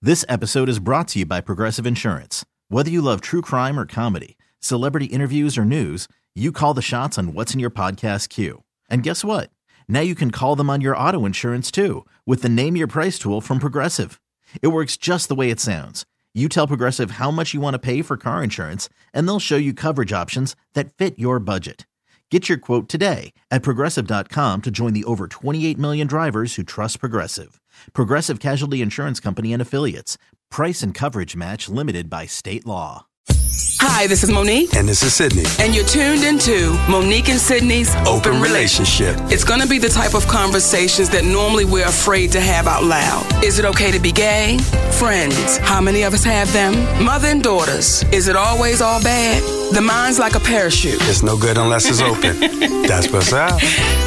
This episode is brought to you by Progressive Insurance. Whether you love true crime or comedy, celebrity interviews or news, you call the shots on what's in your podcast queue. And guess what? Now you can call them on your auto insurance too with the Name Your Price tool from Progressive. It works just the way it sounds. You tell Progressive how much you want to pay for car insurance, and they'll show you coverage options that fit your budget. Get your quote today at Progressive.com to join the over 28 million drivers who trust Progressive. Progressive Casualty Insurance Company and Affiliates. Price and coverage match limited by state law. Hi, this is Monique. And this is Sydney. And you're tuned into Monique and Sydney's Open Relationship. It's going to be the type of conversations that normally we're afraid to have out loud. Is it okay to be gay? Friends. How many of us have them? Mother and daughters. Is it always all bad? The mind's like a parachute. It's no good unless it's open. That's what's up.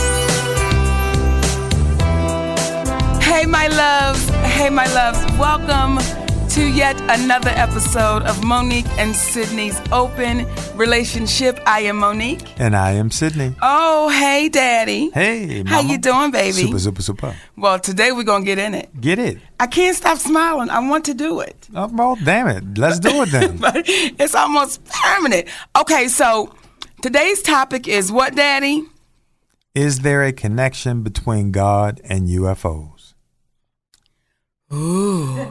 Hey, my loves. Hey, my loves. Welcome to yet another episode of Monique and Sydney's Open Relationship. I am Monique. And I am Sydney. Oh, hey, Daddy. Hey, Mama. How you doing, baby? Super, super, super. Well, today we're going to get in it. Get it. I can't stop smiling. I want to do it. Oh, well, damn it. Let's do it then. But it's almost permanent. Okay, so today's topic is what, Daddy? Is there a connection between God and UFOs? Ooh.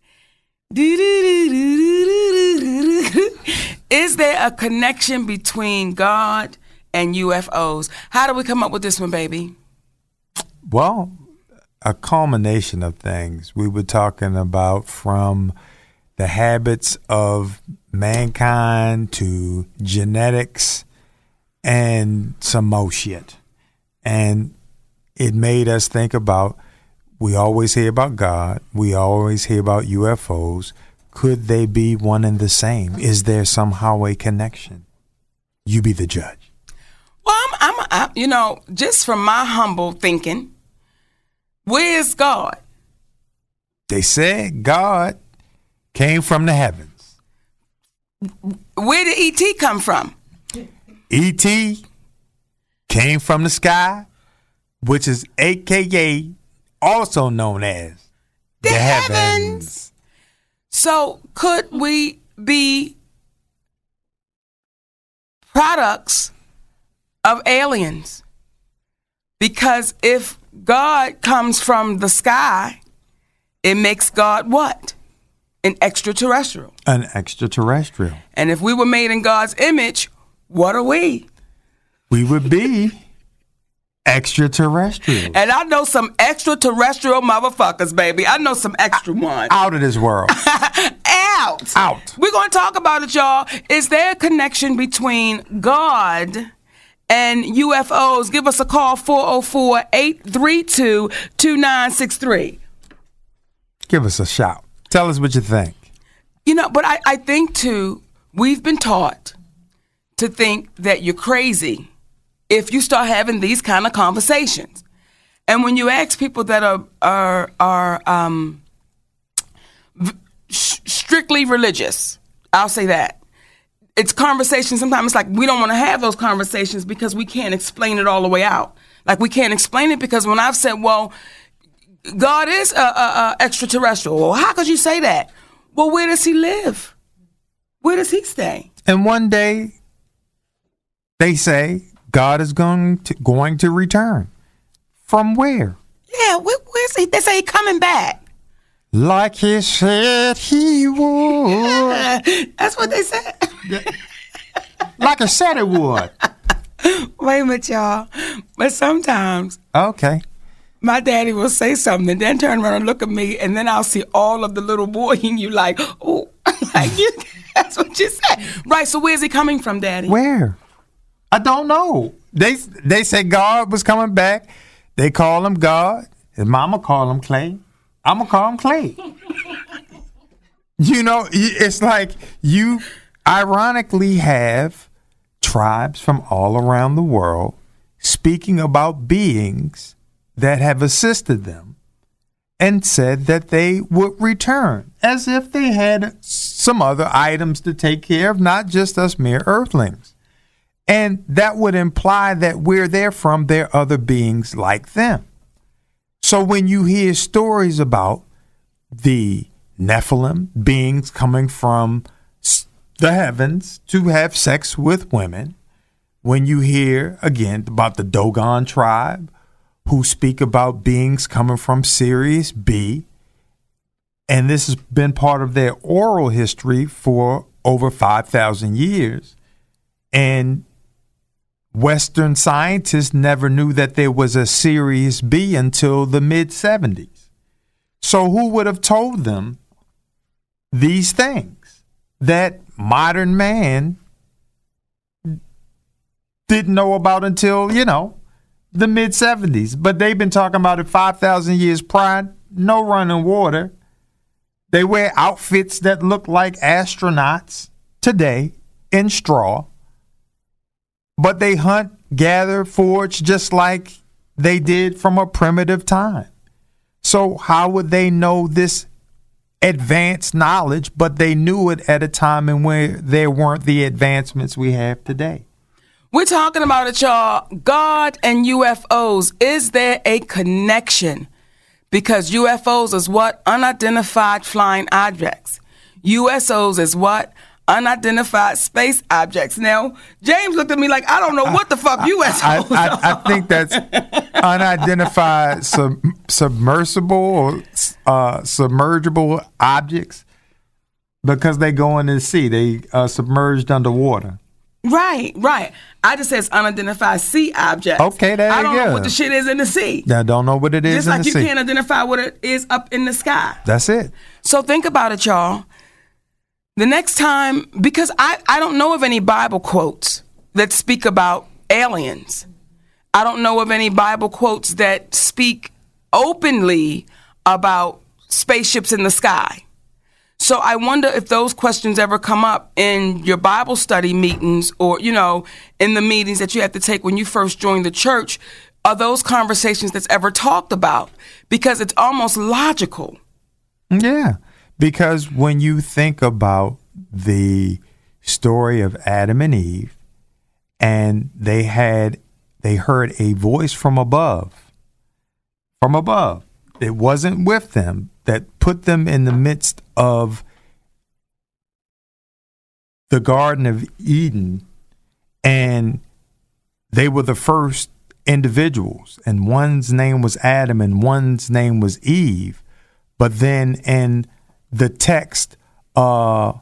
Is there a connection between God and UFOs? How do we come up with this one, baby? Well, a culmination of things. We were talking about from the habits of mankind to genetics and some more shit. And it made us think about, we always hear about God. We always hear about UFOs. Could they be one and the same? Is there somehow a connection? You be the judge. Well, I'm just from my humble thinking, where's God? They said God came from the heavens. Where did E.T. come from? E.T. came from the sky, which is AKA also known as the heavens. So could we be products of aliens? Because if God comes from the sky, it makes God what? An extraterrestrial. An extraterrestrial. And if we were made in God's image, what are we? We would be extraterrestrial. And I know some extraterrestrial motherfuckers, baby. I know some extra ones. Out of this world. Out. We're going to talk about it, y'all. Is there a connection between God and UFOs? Give us a call, 404-832-2963. Give us a shout. Tell us what you think. But I think, too, we've been taught to think that you're crazy if you start having these kind of conversations. And when you ask people that are strictly religious, I'll say that, it's conversations. Sometimes it's like we don't want to have those conversations because we can't explain it all the way out. Like we can't explain it because when I've said, well, God is extraterrestrial. Well, how could you say that? Well, where does he live? Where does he stay? And one day, they say God is going to return. From where? Yeah, where's he? They say he's coming back. Like he said he would. That's what they said. Like I said it would. Wait a minute, y'all. But sometimes. Okay. My daddy will say something and then turn around and look at me, and then I'll see all of the little boy in you like, oh, like you, that's what you said. Right, so where's he coming from, Daddy? Where? I don't know. They said God was coming back. They call him God. His mama call him Clay. I'm going to call him Clay. It's like you ironically have tribes from all around the world speaking about beings that have assisted them and said that they would return, as if they had some other items to take care of, not just us mere earthlings. And that would imply that where they're from, there are other beings like them. So when you hear stories about the Nephilim, beings coming from the heavens to have sex with women. When you hear, again, about the Dogon tribe, who speak about beings coming from Sirius B, and this has been part of their oral history for over 5,000 years. And Western scientists never knew that there was a Sirius B until the mid-70s. So who would have told them these things that modern man didn't know about until, the mid-70s? But they've been talking about it 5,000 years prior. No running water. They wear outfits that look like astronauts today in straw. But they hunt, gather, forage just like they did from a primitive time. So how would they know this advanced knowledge, but they knew it at a time in where there weren't the advancements we have today? We're talking about it, y'all. God and UFOs. Is there a connection? Because UFOs is what? Unidentified flying objects. USOs is what? Unidentified space objects. Now, James looked at me like, I don't know what the fuck USOs are. I think that's unidentified submersible or submergible objects, because they go into the sea. They submerged underwater. Right. I just said it's unidentified sea objects. Okay, there you go. I don't know what the shit is in the sea. I don't know what it is just in like the sea. you can't identify what it is up in the sky. That's it. So think about it, y'all. The next time, because I don't know of any Bible quotes that speak about aliens. I don't know of any Bible quotes that speak openly about spaceships in the sky. So I wonder if those questions ever come up in your Bible study meetings or, in the meetings that you have to take when you first join the church. Are those conversations that's ever talked about? Because it's almost logical. Yeah, because when you think about the story of Adam and Eve, and they heard a voice from above. It wasn't with them, that put them in the midst of the Garden of Eden, and they were the first individuals, and one's name was Adam and one's name was Eve. But then in the text that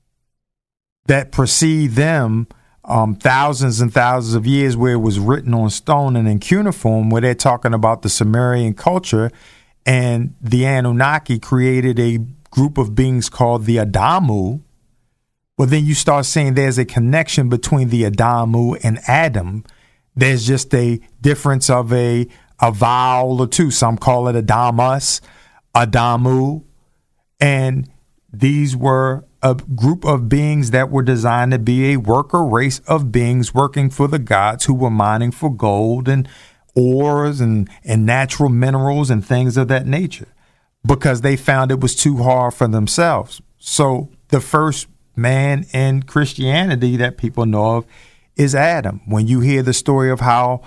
precede them, thousands and thousands of years, where it was written on stone and in cuneiform, where they're talking about the Sumerian culture, and the Anunnaki created a group of beings called the Adamu. Well, then you start saying there's a connection between the Adamu and Adam. There's just a difference of a vowel or two. Some call it Adamus, Adamu. And these were a group of beings that were designed to be a worker race of beings working for the gods, who were mining for gold and ores and natural minerals and things of that nature, because they found it was too hard for themselves. So the first man in Christianity that people know of is Adam. When you hear the story of how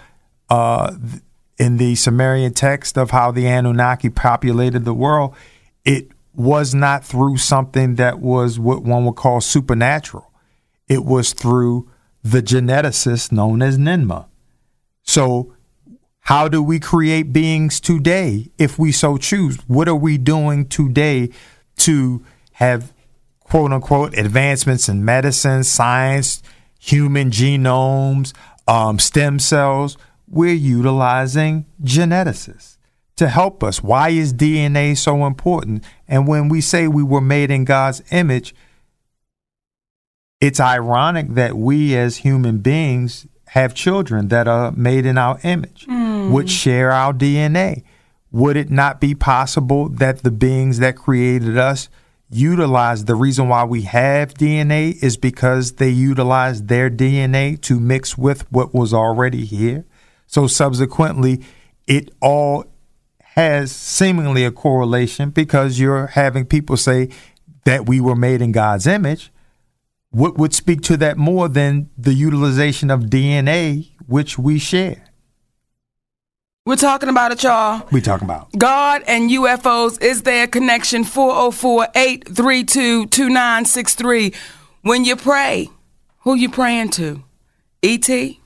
in the Sumerian text of how the Anunnaki populated the world, it was not through something that was what one would call supernatural. It was through the geneticist known as Ninmah. So how do we create beings today if we so choose? What are we doing today to have, quote unquote, advancements in medicine, science, human genomes, stem cells? We're utilizing geneticists to help us. Why is DNA so important? And when we say we were made in God's image, it's ironic that we as human beings have children that are made in our image, which share our DNA. Would it not be possible that the beings that created us utilize, the reason why we have DNA is because they utilized their DNA to mix with what was already here? So subsequently, it all has seemingly a correlation, because you're having people say that we were made in God's image. What would speak to that more than the utilization of DNA, which we share? We're talking about it, y'all. We talking about God and UFOs. Is there a connection? 404-832-2963. When you pray, who you praying to? E.T.?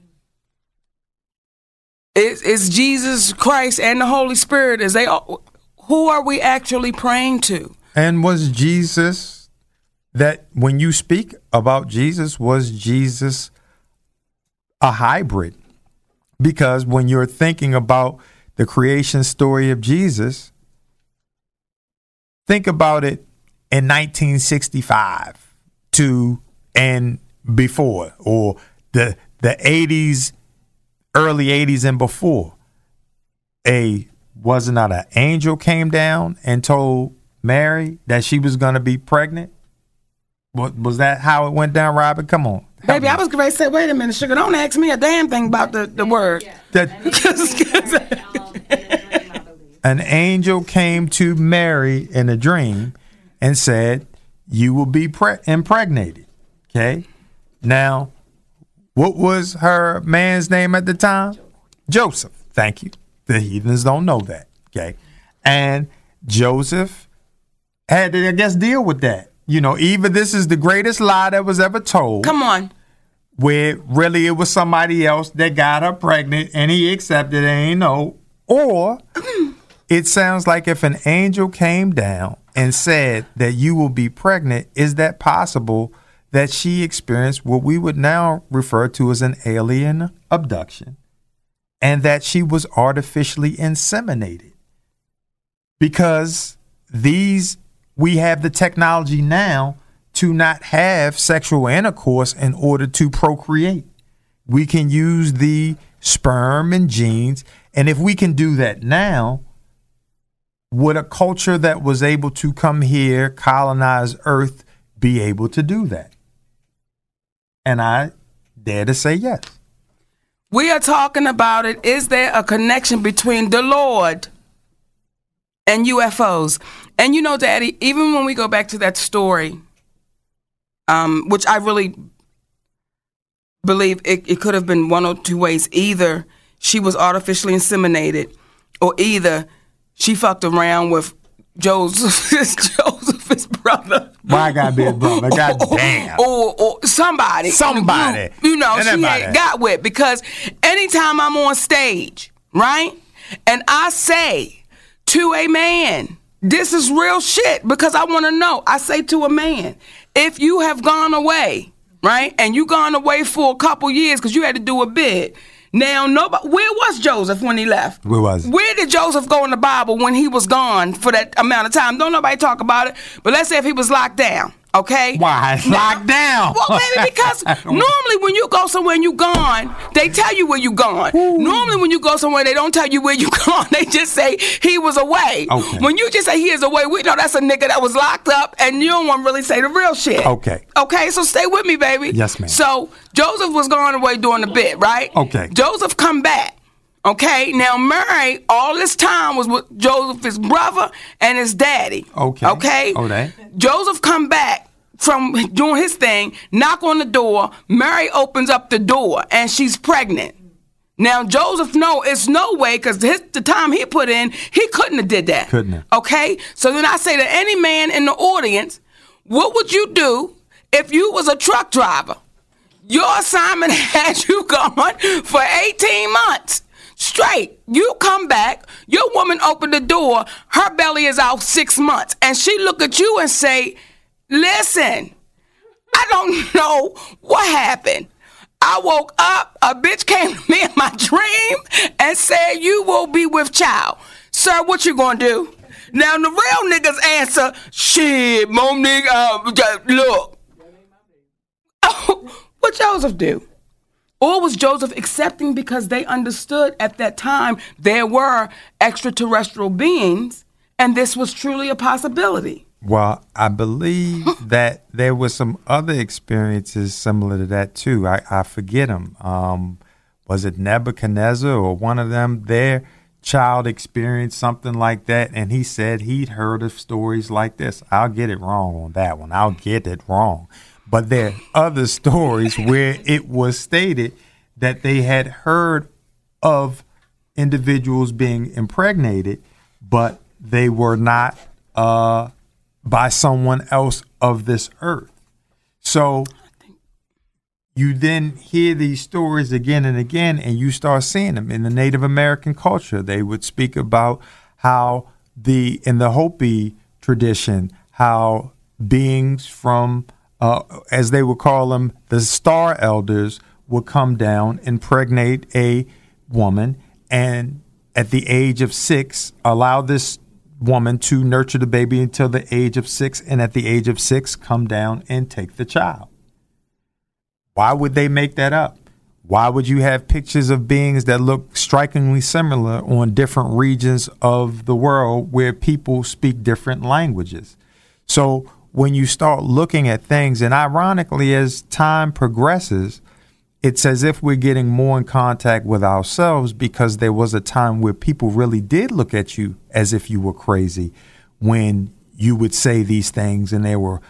Is Jesus Christ and the Holy Spirit? Who are we actually praying to? And was Jesus, that when you speak about Jesus, was Jesus a hybrid? Because when you're thinking about the creation story of Jesus, think about it in 1965 to and before, or the 80s, early 80s and before. Was it not an angel came down and told Mary that she was going to be pregnant? Was that how it went down, Robin? Come on. Baby, I was going to say, wait a minute, sugar, don't ask me a damn thing about the word. An angel came to Mary in a dream and said, you will be impregnated. Okay? Now, what was her man's name at the time? Joseph. Thank you. The heathens don't know that. Okay? And Joseph had to, I guess, deal with that. You know, either this is the greatest lie that was ever told. Come on. Where really it was somebody else that got her pregnant and he accepted it, ain't no. Or it sounds like if an angel came down and said that you will be pregnant, is that possible that she experienced what we would now refer to as an alien abduction and that she was artificially inseminated? Because we have the technology now to not have sexual intercourse in order to procreate. We can use the sperm and genes. And if we can do that now, would a culture that was able to come here, colonize Earth, be able to do that? And I dare to say yes. We are talking about it. Is there a connection between the Lord and UFOs? And you know, Daddy, even when we go back to that story, which I really believe it could have been one or two ways. Either she was artificially inseminated, or either she fucked around with Joseph's brother. Why gotta be his brother? God damn. Or somebody. Somebody. You know, she had got with. Because anytime I'm on stage, right, and I say to a man, this is real shit, because I want to know. I say to a man, if you have gone away, right, and you gone away for a couple years because you had to do a bid. Now, where was Joseph when he left? Where was he? Where did Joseph go in the Bible when he was gone for that amount of time? Don't nobody talk about it. But let's say if he was locked down, okay? Why? Locked down? Well, maybe because normally when you go somewhere and you gone, they tell you where you gone. Ooh. Normally when you go somewhere, they don't tell you where you gone. They just say he was away. Okay. When you just say he is away, we know that's a nigga that was locked up, and you don't want to really say the real shit. Okay. Okay, so stay with me, baby. Yes, ma'am. So Joseph was gone away doing the bit, right? Okay. Joseph come back. Okay, now Mary, all this time was with Joseph's brother and his daddy. Okay. Okay? Okay. Joseph come back from doing his thing, knock on the door. Mary opens up the door, and she's pregnant. Now, Joseph, no, it's no way, because the time he put in, he couldn't have did that. Couldn't have. Okay? So then I say to any man in the audience, what would you do if you was a truck driver? Your assignment had you gone for 18 months. Straight. You come back, your woman opened the door, her belly is out 6 months, and she look at you and say, listen, I don't know what happened. I woke up, a bitch came to me in my dream and said, you will be with child. Sir, what you gonna do? Now, the real niggas answer, shit, mom nigga, look. What Joseph do? Or was Joseph accepting because they understood at that time there were extraterrestrial beings and this was truly a possibility? Well, I believe that there were some other experiences similar to that, too. I forget them. Was it Nebuchadnezzar or one of them? Their child experienced something like that, and he said he'd heard of stories like this. I'll get it wrong on that one. I'll get it wrong. But there are other stories where it was stated that they had heard of individuals being impregnated, but they were not by someone else of this earth. So you then hear these stories again and again, and you start seeing them in the Native American culture. They would speak about how in the Hopi tradition, how beings from, as they would call them, the star elders would come down, impregnate a woman, and at the age of 6, allow this woman to nurture the baby until the age of 6, and at the age of 6, come down and take the child. Why would they make that up? Why would you have pictures of beings that look strikingly similar on different regions of the world where people speak different languages? So when you start looking at things, and ironically, as time progresses, it's as if we're getting more in contact with ourselves, because there was a time where people really did look at you as if you were crazy when you would say these things, and they were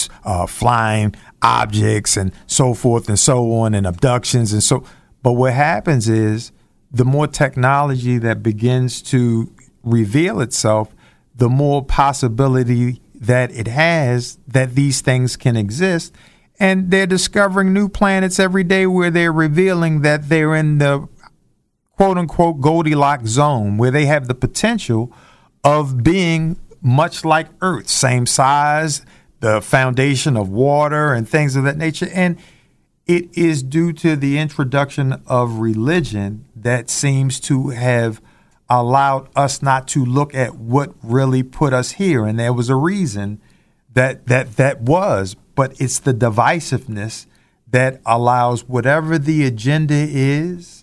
flying objects and so forth and so on, and abductions and so. But what happens is, the more technology that begins to reveal itself, the more possibility that it has that these things can exist. And they're discovering new planets every day where they're revealing that they're in the quote unquote Goldilocks zone, where they have the potential of being much like Earth, same size, the foundation of water and things of that nature. And it is due to the introduction of religion that seems to have allowed us not to look at what really put us here. And there was a reason that was, but it's the divisiveness that allows whatever the agenda is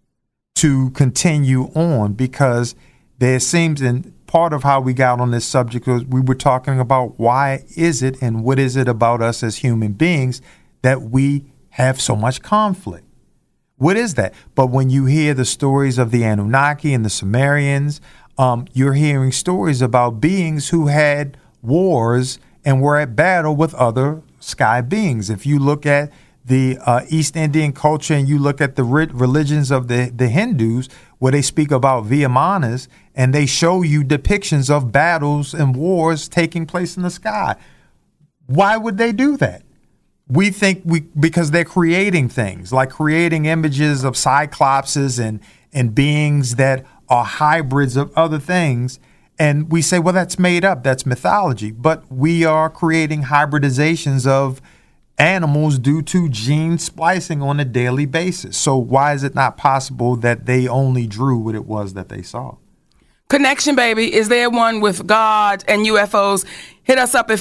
to continue on, because there seems, and part of how we got on this subject was we were talking about why is it and what is it about us as human beings that we have so much conflict. What is that? But when you hear the stories of the Anunnaki and the Sumerians, you're hearing stories about beings who had wars and were at battle with other sky beings. If you look at the East Indian culture and you look at the religions of the Hindus, where they speak about Vayamanas, and they show you depictions of battles and wars taking place in the sky. Why would they do that? We think because they're creating things, like creating images of cyclopses and beings that are hybrids of other things. And we say, well, that's made up, that's mythology. But we are creating hybridizations of animals due to gene splicing on a daily basis. So why is it not possible that they only drew what it was that they saw? Connection, baby. Is there one with God and UFOs? Hit us up at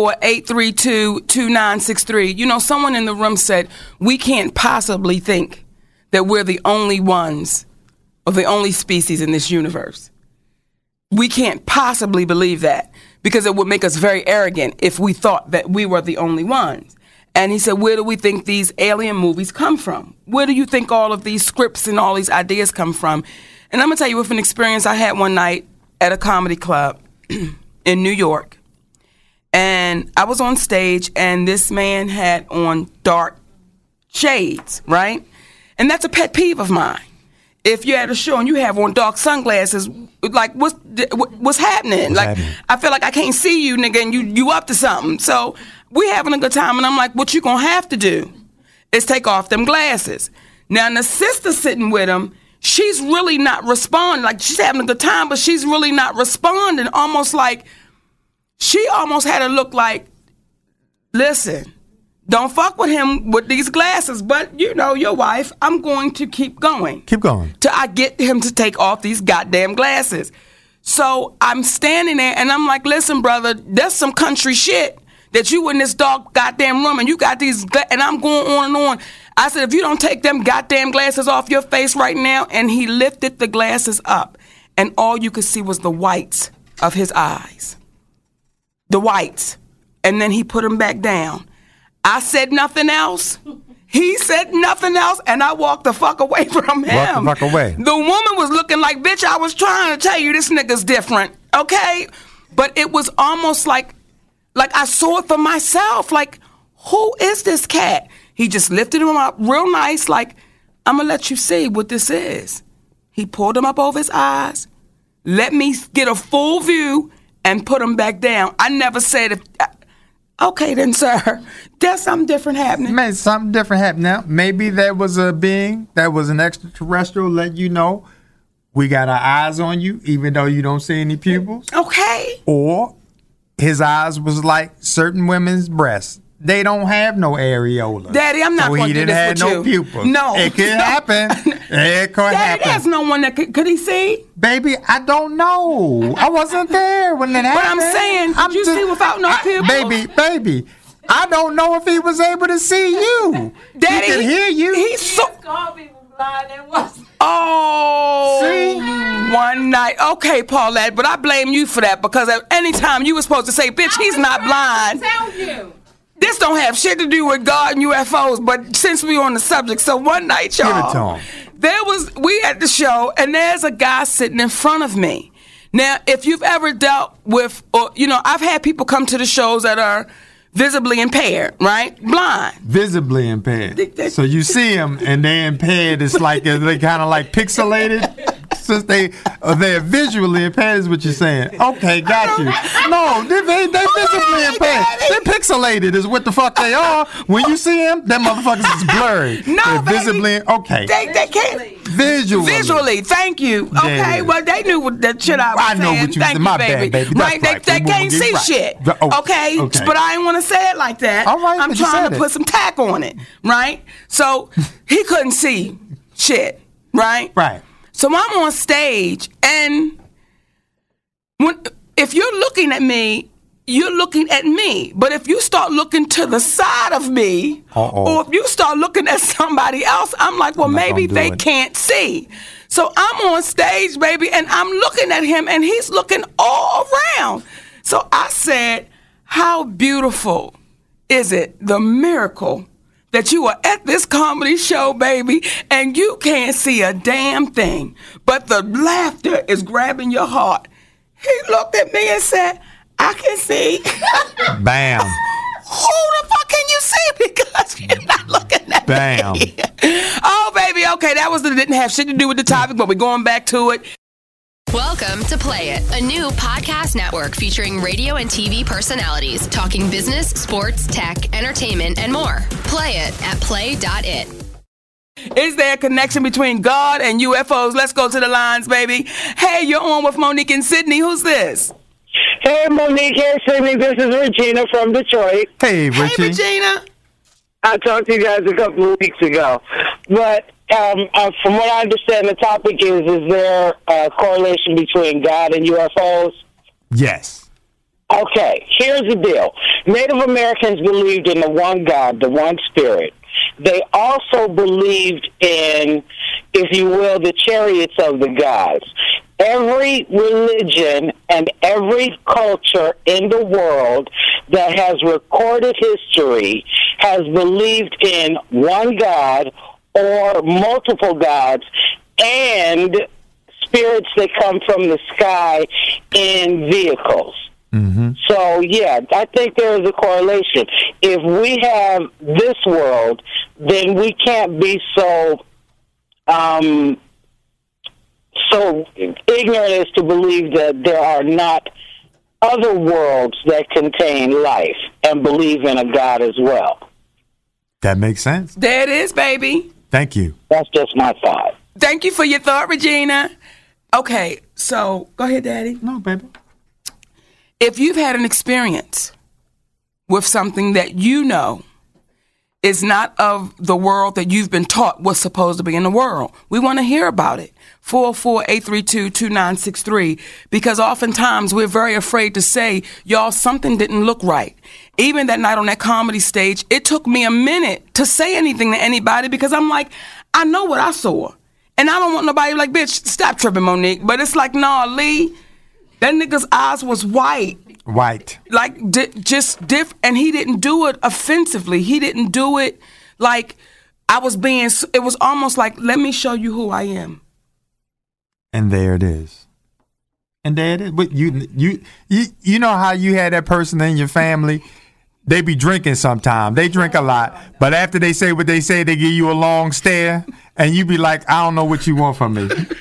404-832-2963. You know, someone in the room said, we can't possibly think that we're the only ones or the only species in this universe. We can't possibly believe that, because it would make us very arrogant if we thought that we were the only ones. And he said, where do we think these alien movies come from? Where do you think all of these scripts and all these ideas come from? And I'm going to tell you with an experience I had one night at a comedy club in New York. And I was on stage, and this man had on dark shades, right? And that's a pet peeve of mine. If you're at a show and you have on dark sunglasses, like, what's happening? I feel like I can't see you, nigga, and you up to something. So we having a good time, and I'm like, what you gonna have to do is take off them glasses. Now, the sister sitting with him, she's really not responding. Like, she's having a good time, but she's really not responding. Almost like, she almost had to look like, listen, don't fuck with him with these glasses, but, you know, your wife, I'm going to keep going. Keep going. Till I get him to take off these goddamn glasses. So I'm standing there, and I'm like, listen, brother, that's some country shit that you in this dark goddamn room, and you got these, and I'm going on and on. I said, if you don't take them goddamn glasses off your face right now, and he lifted the glasses up, and all you could see was the whites of his eyes. The whites. And then he put them back down. I said nothing else. He said nothing else, and I walked the fuck away from him. Walk the fuck away. The woman was looking like, bitch, I was trying to tell you this nigga's different, okay? But it was almost like I saw it for myself. Like, who is this cat? He just lifted him up real nice, like, I'm going to let you see what this is. He pulled them up over his eyes, let me get a full view, and put them back down. I never said if. Okay, then, sir, there's something different happening. Man, something different happened. Now, maybe there was a being that was an extraterrestrial letting you know we got our eyes on you, even though you don't see any pupils. Okay. Or his eyes was like certain women's breasts. They don't have no areola. Daddy, I'm not going to do this with you. So he didn't have no pupils. No. It could happen. It could happen. Daddy, there's no one that could he see? Baby, I don't know. I wasn't there when it happened. But I'm saying, did you see without no pupils? Baby, I don't know if he was able to see you. Daddy, he could hear you. He's so... blind and was. Oh, see? One night. Okay, Paulette, but I blame you for that because at any time you were supposed to say, bitch, he's not blind. Tell you. This don't have shit to do with God and UFOs, but since we on the subject, so one night, y'all, we at the show, and there's a guy sitting in front of me. Now, if you've ever dealt with, or I've had people come to the shows that are visibly impaired, right? Blind. Visibly impaired. So you see them and they're impaired. It's like they kind of like pixelated. Since they're visually impaired is what you're saying. Okay, got you. No, they visibly impaired. They're pixelated is what the fuck they are. When you see them, them motherfuckers is blurry. No, they're visibly okay. They can't. Visually. Thank you. Okay, well they knew what that shit I was saying. I know what you Thank said. My baby. bad, baby. Right? They can't see shit. Okay, but I ain't want to say it like that. All right, I'm trying to put some tack on it. Right? So he couldn't see shit. Right? Right. So I'm on stage, and if you're looking at me, you're looking at me. But if you start looking to the side of me, or if you start looking at somebody else, I'm like, well, maybe they can't see. So I'm on stage, baby, and I'm looking at him, and he's looking all around. So I said, how beautiful is it, the miracle that you are at this comedy show, baby, and you can't see a damn thing, but the laughter is grabbing your heart. He looked at me and said, I can see. Bam. Who the fuck can you see? Because you're not looking at Bam. me. Oh, baby, okay, didn't have shit to do with the topic, but we're going back to it. Welcome to Play It, a new podcast network featuring radio and TV personalities talking business, sports, tech, entertainment, and more. Play it at play.it. Is there a connection between God and UFOs? Let's go to the lines, baby. Hey, you're on with Monique and Sydney. Who's this? Hey, Monique. Hey, Sydney. This is Regina from Detroit. Hey, Richie. Hey, Regina. I talked to you guys a couple of weeks ago. But from what I understand, the topic is there a correlation between God and UFOs? Yes. Okay, here's the deal. Native Americans believed in the one God, the one spirit. They also believed in, if you will, the chariots of the gods. Every religion and every culture in the world that has recorded history has believed in one God or multiple gods and spirits that come from the sky in vehicles. Mm-hmm. So, yeah, I think there is a correlation. If we have this world, then we can't be so ignorant as to believe that there are not other worlds that contain life and believe in a God as well. That makes sense. There it is, baby. Thank you. That's just my thought. Thank you for your thought, Regina. Okay, so go ahead, Daddy. No, baby. If you've had an experience with something that you know is not of the world that you've been taught was supposed to be in the world, we want to hear about it. 404-832-2963, because oftentimes we're very afraid to say, y'all, something didn't look right. Even that night on that comedy stage, it took me a minute to say anything to anybody because I'm like, I know what I saw. And I don't want nobody like, bitch, stop tripping, Monique. But it's like, nah, Lee, that nigga's eyes was white. White. Like, just different. And he didn't do it offensively. He didn't do it like I was being, it was almost like, let me show you who I am. And there it is. And there it is. But you know how you had that person in your family? They be drinking sometime. They drink a lot. But after they say what they say, they give you a long stare. And you be like, I don't know what you want from me.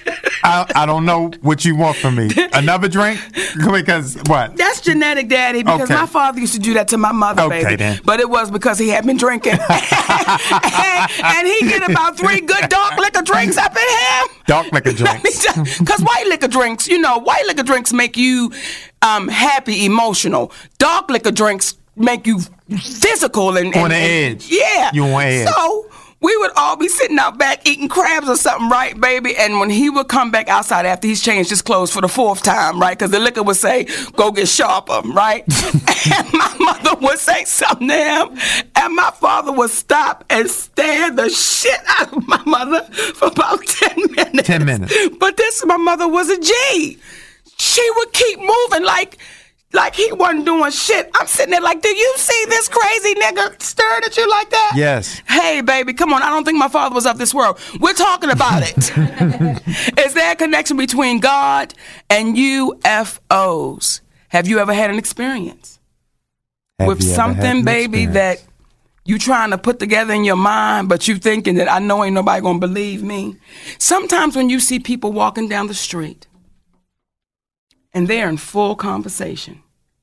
I don't know what you want from me. Another drink? Because what? That's genetic, Daddy, because my father used to do that to my mother, baby. Then. But it was because he had been drinking. and he get about 3 good dark liquor drinks up in him. Dark liquor drinks. Because white liquor drinks, white liquor drinks make you happy, emotional. Dark liquor drinks make you physical and on the edge. Yeah. You on edge. So we would all be sitting out back eating crabs or something, right, baby? And when he would come back outside after he's changed his clothes for the 4th time, right, because the liquor would say, go get sharper, right? And my mother would say something to him, and my father would stop and stare the shit out of my mother for about 10 minutes. 10 minutes. But my mother was a G. She would keep moving like he wasn't doing shit. I'm sitting there like, do you see this crazy nigga staring at you like that? Yes. Hey, baby, come on. I don't think my father was of this world. We're talking about it. Is there a connection between God and UFOs? Have you ever had an experience with something, baby, that you trying to put together in your mind, but you thinking that I know ain't nobody gonna believe me? Sometimes when you see people walking down the street and they're in full conversation,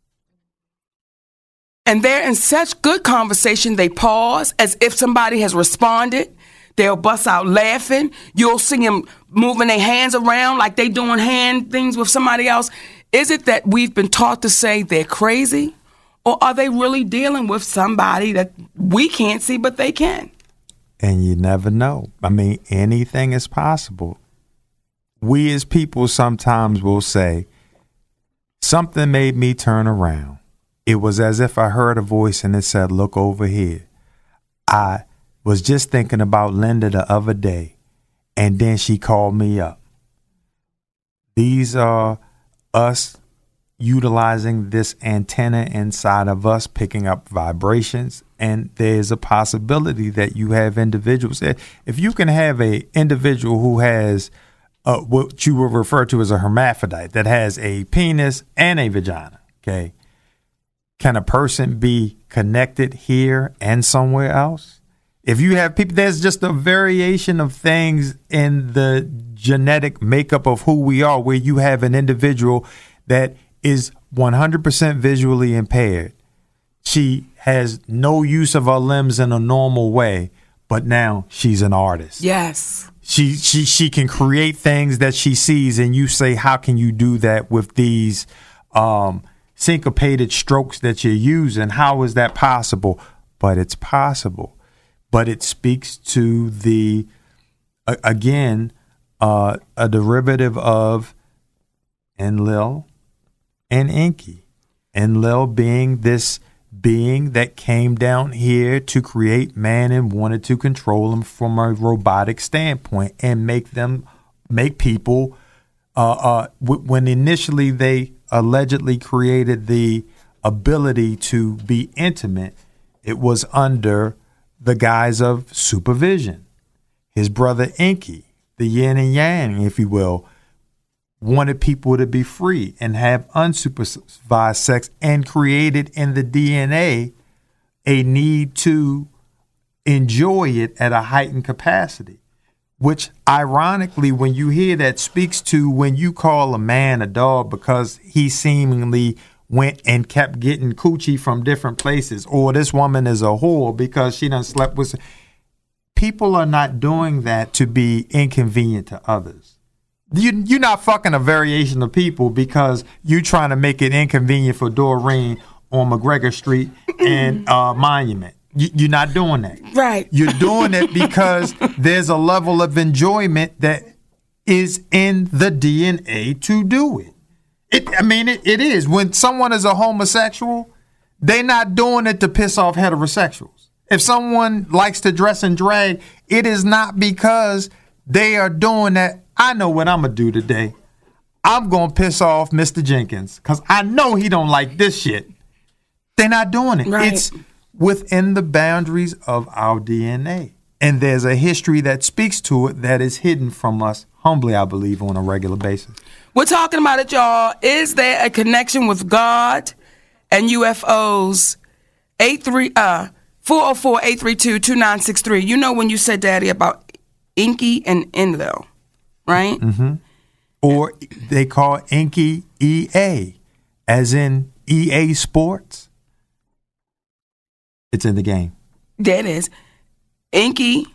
and they're in such good conversation, they pause as if somebody has responded. They'll bust out laughing. You'll see them moving their hands around like they doing hand things with somebody else. Is it that we've been taught to say they're crazy? Or are they really dealing with somebody that we can't see, but they can? And you never know. I mean, anything is possible. We as people sometimes will say, something made me turn around. It was as if I heard a voice and it said, look over here. I was just thinking about Linda the other day, and then she called me up. These are us utilizing this antenna inside of us, picking up vibrations, and there's a possibility that you have individuals. If you can have a individual who has what you will refer to as a hermaphrodite, that has a penis and a vagina, okay, can a person be connected here and somewhere else? If you have people, there's just a variation of things in the genetic makeup of who we are, where you have an individual that is 100% visually impaired. She has no use of her limbs in a normal way, but now she's an artist. Yes. She can create things that she sees, and you say, how can you do that with these syncopated strokes that you're using? How is that possible? But it's possible. But it speaks to the, again, a derivative of Enlil and Enki. Enlil being this being that came down here to create man and wanted to control him from a robotic standpoint and make people, when initially they allegedly created the ability to be intimate, it was under the guise of supervision. His brother Enki, the yin and yang, if you will, wanted people to be free and have unsupervised sex, and created in the DNA a need to enjoy it at a heightened capacity, which ironically, when you hear that, speaks to when you call a man a dog because he seemingly went and kept getting coochie from different places, or this woman is a whore because she done slept with. People are not doing that to be inconvenient to others. You're not fucking a variation of people because you're trying to make it inconvenient for Doreen on McGregor Street and Monument. You're not doing that. Right. You're doing it because there's a level of enjoyment that is in the DNA to do it. It is. When someone is a homosexual, they're not doing it to piss off heterosexuals. If someone likes to dress in drag, it is not because they are doing that. I know what I'm going to do today. I'm going to piss off Mr. Jenkins because I know he don't like this shit. They're not doing it. Right. It's within the boundaries of our DNA. And there's a history that speaks to it that is hidden from us, humbly, I believe, on a regular basis. We're talking about it, y'all. Is there a connection with God and UFOs? 404-832-2963. You know when you said, Daddy, about Enki and Enlil, right? Mm-hmm. Or they call Inky EA, as in EA Sports. It's in the game. That is. Inky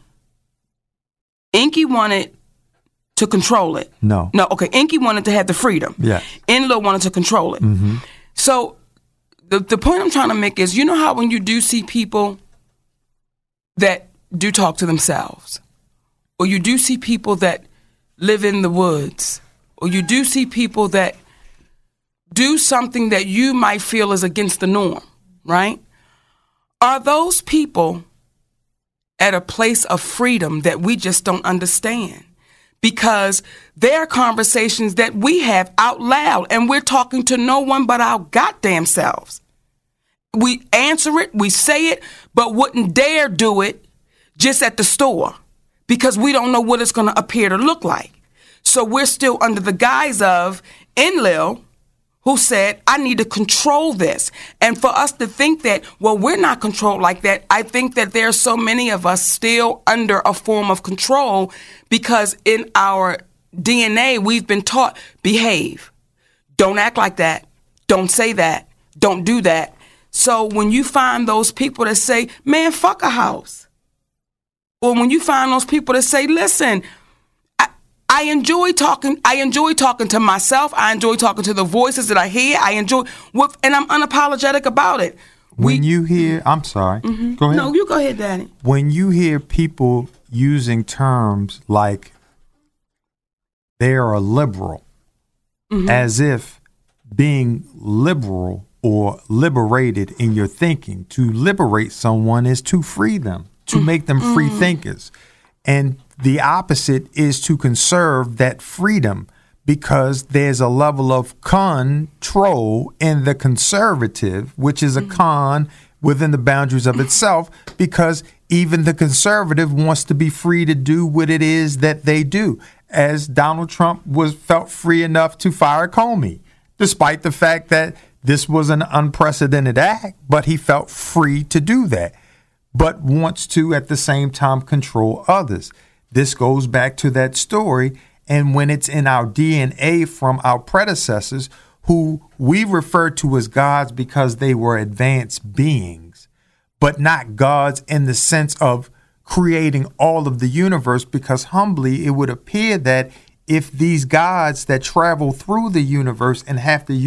wanted to control it. No. Okay. Inky wanted to have the freedom. Yeah. Enlil wanted to control it. Mm-hmm. So the point I'm trying to make is, you know how when you do see people that do talk to themselves, or you do see people that live in the woods, or you do see people that do something that you might feel is against the norm, right? Are those people at a place of freedom that we just don't understand? Because there are conversations that we have out loud and we're talking to no one but our goddamn selves. We answer it, we say it, but wouldn't dare do it just at the store because we don't know what it's going to appear to look like. So we're still under the guise of Enlil, who said, I need to control this. And for us to think that, well, we're not controlled like that, I think that there are so many of us still under a form of control because in our DNA, we've been taught, behave. Don't act like that. Don't say that. Don't do that. So when you find those people that say, man, fuck a house. Or when you find those people that say, listen, I enjoy talking to myself. I enjoy talking to the voices that I hear. And I'm unapologetic about it. I'm sorry. Mm-hmm. Go ahead. No, you go ahead, Danny. When you hear people using terms like they are liberal, Mm-hmm. as if being liberal or liberated in your thinking, to liberate someone is to free them, to make them free thinkers. And the opposite is to conserve that freedom because there's a level of control in the conservative, which is a con within the boundaries of itself, because even the conservative wants to be free to do what it is that they do, as Donald Trump felt free enough to fire Comey, despite the fact that this was an unprecedented act, but he felt free to do that, but wants to at the same time control others. This goes back to that story, and when it's in our DNA from our predecessors, who we refer to as gods because they were advanced beings, but not gods in the sense of creating all of the universe, because humbly it would appear that if these gods that travel through the universe and have to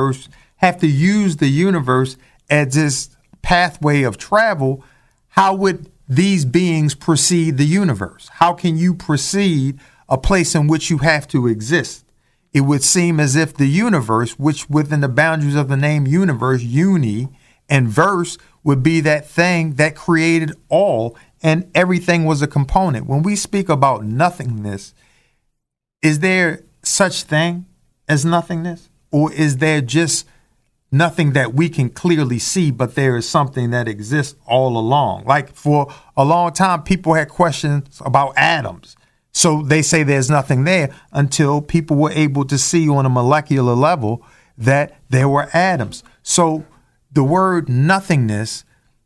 use the universe as this pathway of travel, how would these beings precede the universe? How can you precede a place in which you have to exist? It would seem as if the universe, which within the boundaries of the name universe, uni, and verse would be that thing that created all, and everything was a component. When we speak about nothingness, is there such thing as nothingness? Or is there just nothing that we can clearly see, but there is something that exists all along? Like for a long time, people had questions about atoms. So they say there's nothing there until people were able to see on a molecular level that there were atoms. So the word nothingness,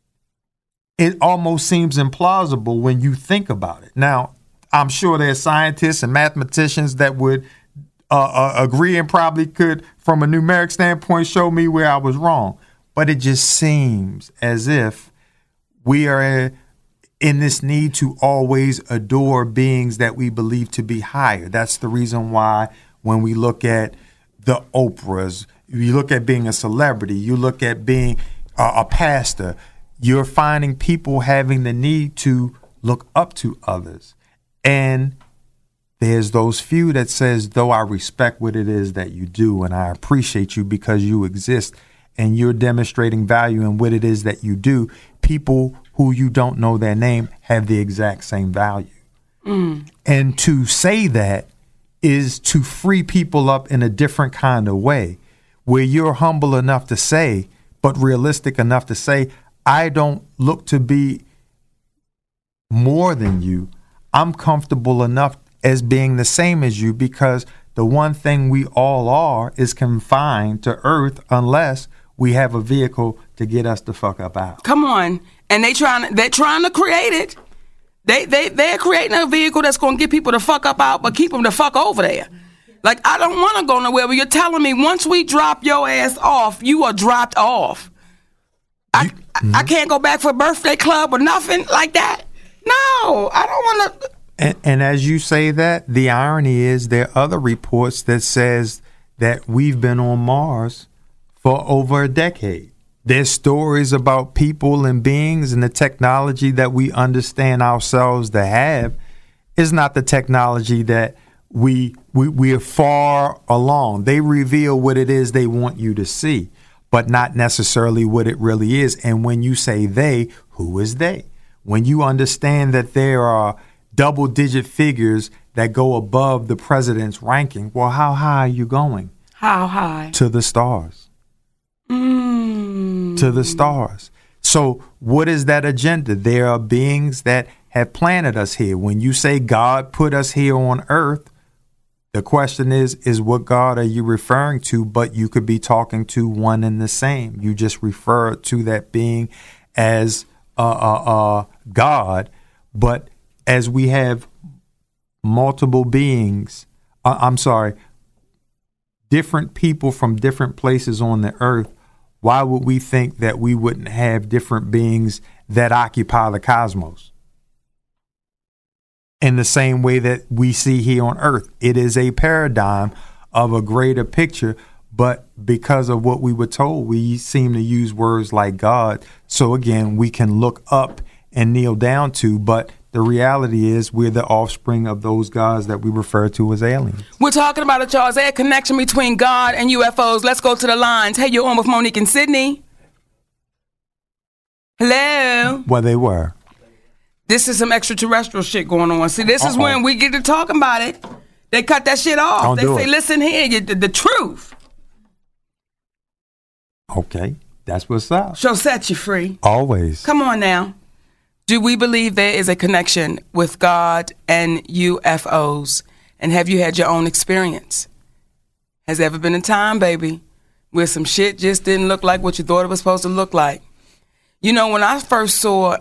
it almost seems implausible when you think about it. Now, I'm sure there's scientists and mathematicians that would agree and probably could, from a numeric standpoint, show me where I was wrong. But it just seems as if we are in this need to always adore beings that we believe to be higher. That's the reason why when we look at the Oprahs, you look at being a celebrity, you look at being a pastor, you're finding people having the need to look up to others. And there's those few that says, though I respect what it is that you do and I appreciate you because you exist and you're demonstrating value in what it is that you do, people who you don't know their name have the exact same value. And to say that is to free people up in a different kind of way, where you're humble enough to say, but realistic enough to say, I don't look to be more than you. I'm comfortable enough as being the same as you, because the one thing we all are is confined to earth unless we have a vehicle to get us the fuck up out. Come on. And they're trying to create it. They're creating a vehicle that's going to get people to fuck up out, but keep them the fuck over there. Like, I don't want to go nowhere, but you're telling me once we drop your ass off, you are dropped off. I can't go back for a birthday club or nothing like that. No, I don't want to. And as you say that, the irony is there are other reports that says that we've been on Mars for over a decade. There's stories about people and beings and the technology that we understand ourselves to have is not the technology that we are far along. They reveal what it is they want you to see, but not necessarily what it really is. And when you say they, who is they? When you understand that there are double-digit figures that go above the president's ranking, well, how high are you going? How high? To the stars. To the stars. So what is that agenda? There are beings that have planted us here. When you say God put us here on earth, the question is what God are you referring to? But you could be talking to one and the same. You just refer to that being as God. But as we have multiple beings, different people from different places on the earth, why would we think that we wouldn't have different beings that occupy the cosmos? In the same way that we see here on earth, it is a paradigm of a greater picture, but because of what we were told, we seem to use words like God. So again, we can look up and kneel down to, but the reality is we're the offspring of those gods that we refer to as aliens. We're talking about it, Charles. There's a connection between God and UFOs. Let's go to the lines. Hey, you're on with Monique and Sydney. Hello. Well, they were. This is some extraterrestrial shit going on. See, this is when we get to talking about it. They cut that shit off. They say, listen here, the truth. Okay, that's what's up. She'll set you free. Always. Come on now. Do we believe there is a connection with God and UFOs? And have you had your own experience? Has there ever been a time, baby, where some shit just didn't look like what you thought it was supposed to look like? You know, when I first saw,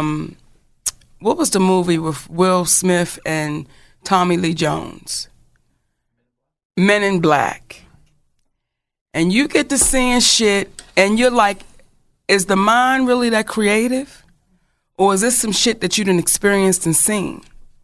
what was the movie with Will Smith and Tommy Lee Jones? Men in Black. And you get to seeing shit, and you're like, is the mind really that creative? Or is this some shit that you done experienced and seen?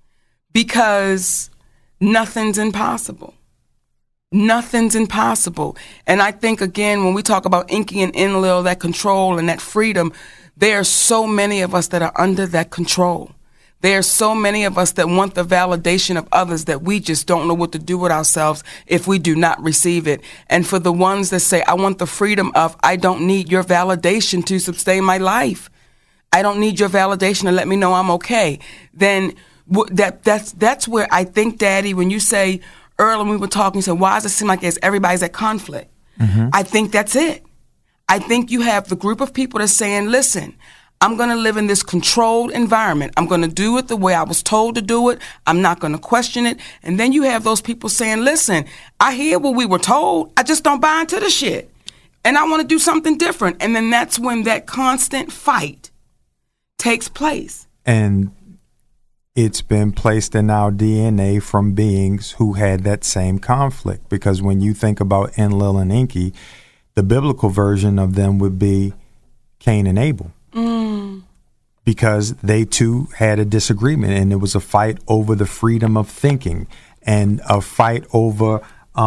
Because nothing's impossible. Nothing's impossible. And I think, again, when we talk about Inky and Enlil, that control and that freedom, there are so many of us that are under that control. There are so many of us that want the validation of others that we just don't know what to do with ourselves if we do not receive it. And for the ones that say, I want the freedom of, I don't need your validation to sustain my life. I don't need your validation to let me know I'm okay. Then that's where I think, Daddy, when you say earlier when we were talking, you said, why does it seem like everybody's at conflict? Mm-hmm. I think that's it. I think you have the group of people that's saying, listen, I'm going to live in this controlled environment. I'm going to do it the way I was told to do it. I'm not going to question it. And then you have those people saying, listen, I hear what we were told. I just don't buy into the shit. And I want to do something different. And then that's when that constant fight takes place. And it's been placed in our DNA from beings who had that same conflict. Because when you think about Enlil and Enki, the biblical version of them would be Cain and Abel. Because they too had a disagreement, and it was a fight over the freedom of thinking and a fight over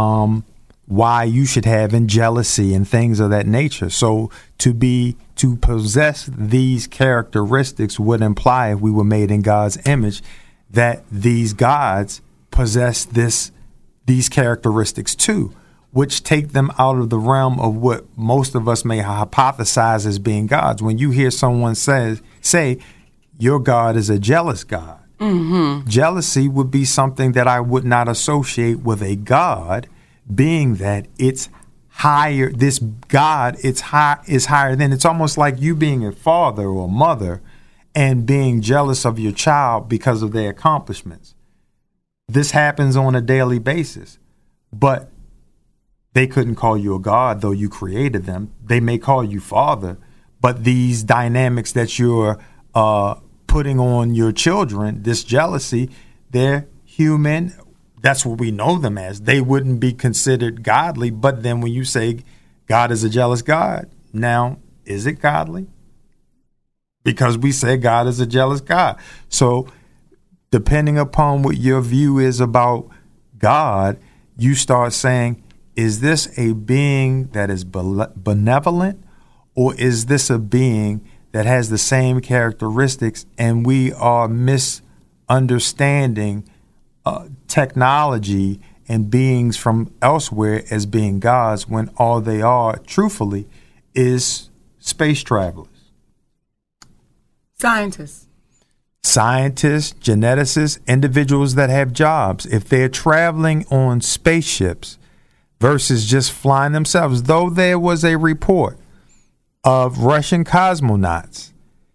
why you should have and jealousy and things of that nature. So to possess these characteristics would imply, if we were made in God's image, that these gods possess these characteristics too, which take them out of the realm of what most of us may hypothesize as being gods. When you hear someone say your God is a jealous God, mm-hmm. Jealousy would be something that I would not associate with a God, being that it's higher. This God is higher than. It's almost like you being a father or a mother and being jealous of your child because of their accomplishments. This happens on a daily basis, but they couldn't call you a God, though you created them. They may call you father, but these dynamics that you're putting on your children, this jealousy, they're human. that's what we know them as. They wouldn't be considered godly. But then when you say God is a jealous God, now, is it godly? Because we say God is a jealous God. So depending upon what your view is about God, you start saying, is this a being that is benevolent, or is this a being that has the same characteristics, and we are misunderstanding technology and beings from elsewhere as being gods, when all they are, truthfully, is space travelers? Scientists, geneticists, individuals that have jobs. If they're traveling on spaceships versus just flying themselves, though there was a report of Russian cosmonauts,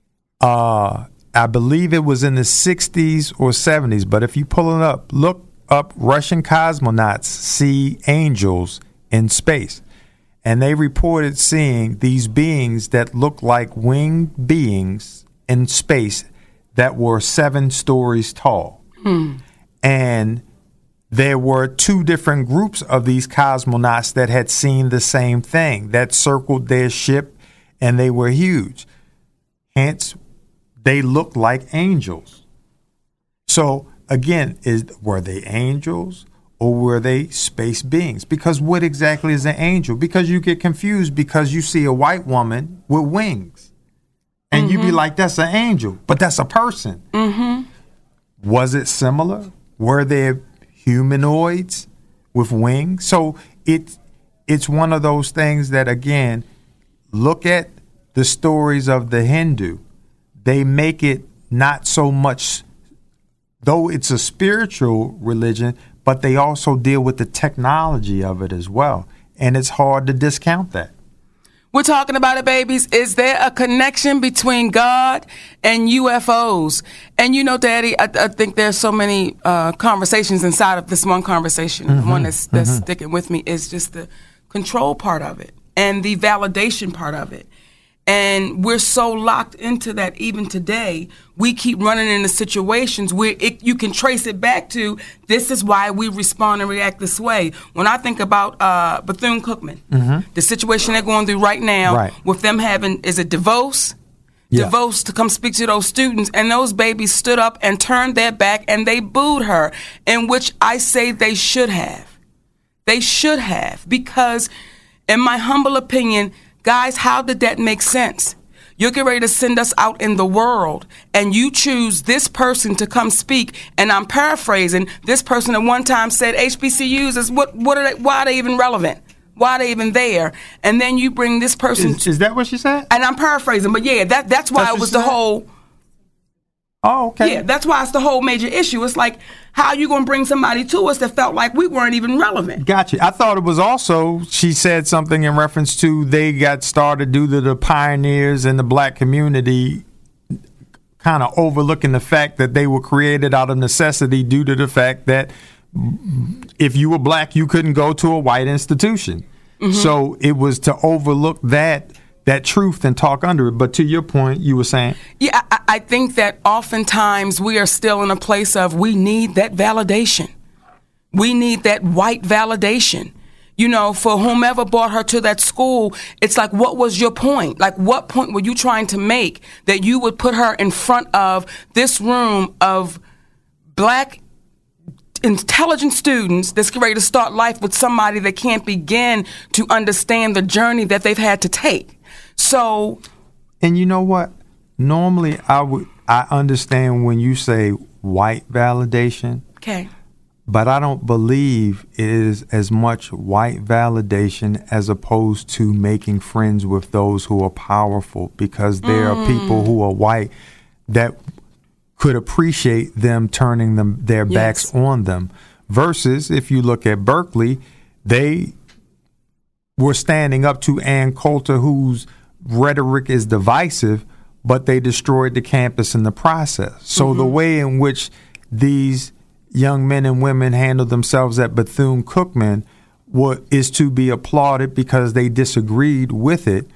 I believe it was in the 60s or 70s, but if you pull it up, look up Russian cosmonauts see angels in space. And they reported seeing these beings that looked like winged beings in space that were 7 stories tall. And there were 2 different groups of these cosmonauts that had seen the same thing, that circled their ship, and they were huge. Hence, they looked like angels. So again, were they angels or were they space beings? Because what exactly is an angel? Because you get confused because you see a white woman with wings. And you be like, that's an angel, but that's a person. Was it similar? Were there humanoids with wings? So it's one of those things that, again, look at the stories of the Hindu. They make it not so much, though it's a spiritual religion, but they also deal with the technology of it as well. And it's hard to discount that. we're talking about it, babies. Is there a connection between God and UFOs? And you know, Daddy, I think there's so many conversations inside of this one conversation. The one that's sticking with me is just the control part of it and the validation part of it. And we're so locked into that even today, we keep running into situations where you can trace it back to, this is why we respond and react this way. When I think about Bethune-Cookman, the situation they're going through right now with them having, is it DeVos? Yeah. DeVos to come speak to those students, and those babies stood up and turned their back and they booed her, in which I say they should have. They should have, because in my humble opinion, guys, how did that make sense? You're getting ready to send us out in the world, and you choose this person to come speak. And I'm paraphrasing. This person at one time said HBCUs is what are they? Why are they even relevant? Why are they even there? And then you bring this person. Is that what she said? And I'm paraphrasing, but yeah, that's why it was the whole. Oh, okay. Yeah, that's why it's the whole major issue. It's like, how are you going to bring somebody to us that felt like we weren't even relevant? Gotcha. I thought it was also, she said something in reference to they got started due to the pioneers in the black community kind of overlooking the fact that they were created out of necessity due to the fact that if you were black, you couldn't go to a white institution. So it was to overlook that truth and talk under it. But to your point, you were saying? Yeah, I think that oftentimes we are still in a place of, we need that validation. We need that white validation. You know, for whomever brought her to that school, it's like, what was your point? Like, what point were you trying to make that you would put her in front of this room of black intelligent students that's ready to start life with somebody that can't begin to understand the journey that they've had to take? So, and you know what? Normally, I understand when you say white validation. Okay. But I don't believe it is as much white validation as opposed to making friends with those who are powerful, because there are people who are white that could appreciate them turning their backs on them. Versus, if you look at Berkeley, they were standing up to Ann Coulter, whose rhetoric is divisive, but they destroyed the campus in the process. So the way in which these young men and women handled themselves at Bethune-Cookman is to be applauded because they disagreed with it.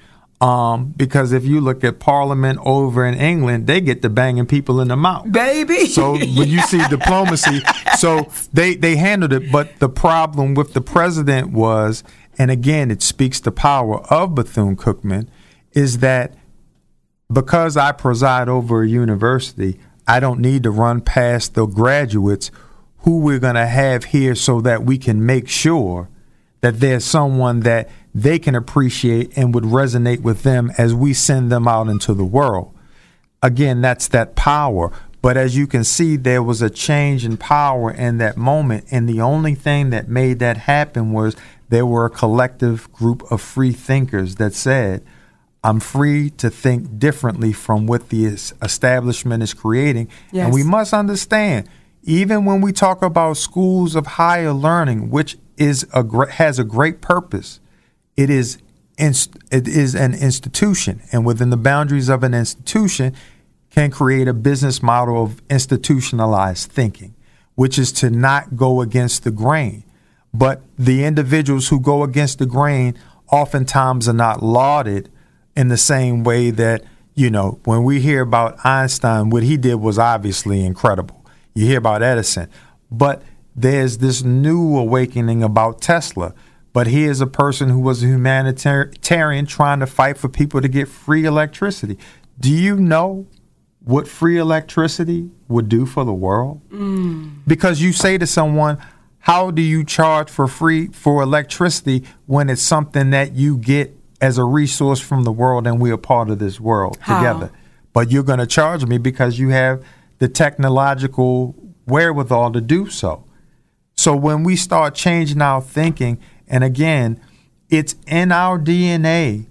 Because if you look at Parliament over in England, they get to banging people in the mouth. Baby. So when you see diplomacy, so they handled it. But the problem with the president was, and again, it speaks to power of Bethune-Cookman, is that because I preside over a university, I don't need to run past the graduates who we're going to have here so that we can make sure that there's someone that they can appreciate and would resonate with them as we send them out into the world. Again, that's that power. But as you can see, there was a change in power in that moment. And the only thing that made that happen was there were a collective group of free thinkers that said, I'm free to think differently from what the establishment is creating. Yes. And we must understand, even when we talk about schools of higher learning, which has a great purpose, it is an institution, and within the boundaries of an institution can create a business model of institutionalized thinking, which is to not go against the grain. But the individuals who go against the grain oftentimes are not lauded in the same way that, when we hear about Einstein, what he did was obviously incredible. You hear about Edison, but there's this new awakening about Tesla. But he is a person who was a humanitarian trying to fight for people to get free electricity. Do you know what free electricity would do for the world? Because you say to someone, how do you charge for electricity when it's something that you get as a resource from the world and we are part of this world together? But you're going to charge me because you have the technological wherewithal to do so. So when we start changing our thinking, and again, it's in our DNA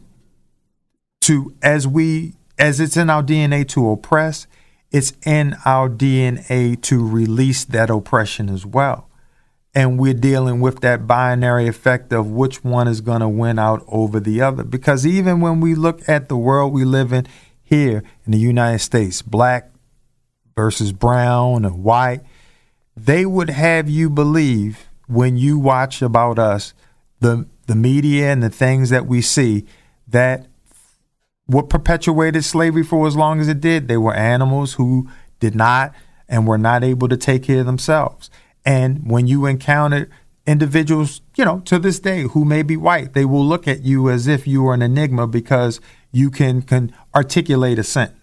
as it's in our DNA to oppress, it's in our DNA to release that oppression as well. And we're dealing with that binary effect of which one is going to win out over the other. Because even when we look at the world we live in here in the United States, black versus brown and white, they would have you believe when you watch about us, the media and the things that we see, that what perpetuated slavery for as long as it did, they were animals who did not and were not able to take care of themselves. And when you encounter individuals, to this day who may be white, they will look at you as if you are an enigma because you can articulate a sentence.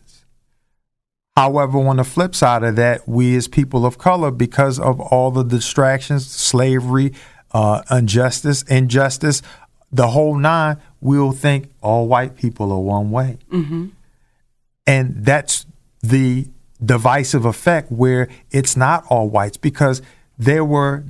However, on the flip side of that, we as people of color, because of all the distractions, slavery, injustice, the whole nine, we'll think all white people are one way. Mm-hmm. And that's the divisive effect where it's not all whites, because there were